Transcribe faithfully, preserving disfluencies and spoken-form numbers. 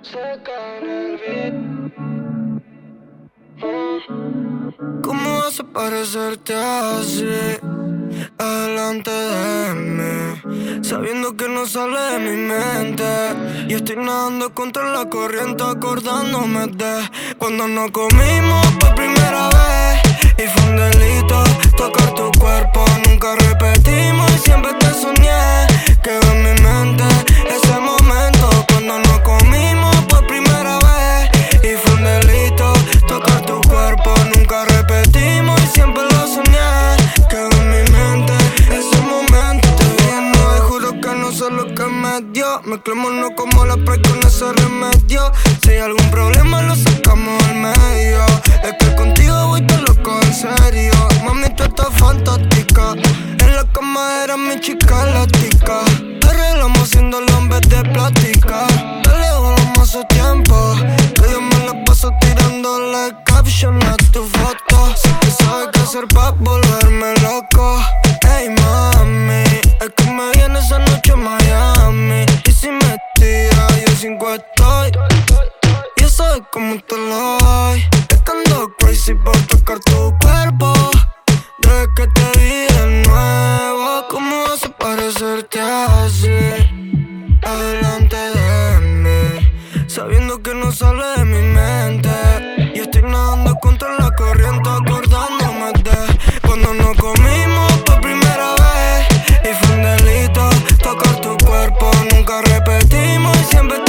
¿Cómo vas a parecerte así adelante de mí, sabiendo que no sale de mi mente? Y estoy nadando contra la corriente, acordándome de cuando nos comimos por primera vez. Y fue un delito tocar tu cuerpo, nunca repetimos y siempre te soñé. Quedó en mi mente ese momento cuando nos comimos por primera vez. Y fue un delito tocar tu cuerpo, nunca repetimos y siempre lo soñé. Quedó en mi mente ese momento. Te viendo y juro que no sé lo que me dio. Mezclémonos como la Sprite con ese remedio. Si hay algún problema lo sacamos al medio. Es que contigo voy todo loco en serio. Mami, tú estás fantástica. En la cama era mi chica elástica. Arreglamos siendo hombres de plástica. Dale, volvamos a su tiempo, que yo me la paso tirándole caption a tu foto. Sé que sabes qué hacer pa' volverme loco. Ey, mami, es que me viene esa noche a Miami. Y si me tira, yo cinco estoy. Y ya sabes cómo te lo doy. Es que ando crazy por tocar tu cuerpo. Desde que te vi de nuevo, ¿cómo vas a parecerte así adelante de mí, sabiendo que no sale de mi mente? Y estoy nadando contra la corriente, acordándome de cuando nos comimos por primera vez. Y fue un delito tocar tu cuerpo, nunca repetimos y siempre te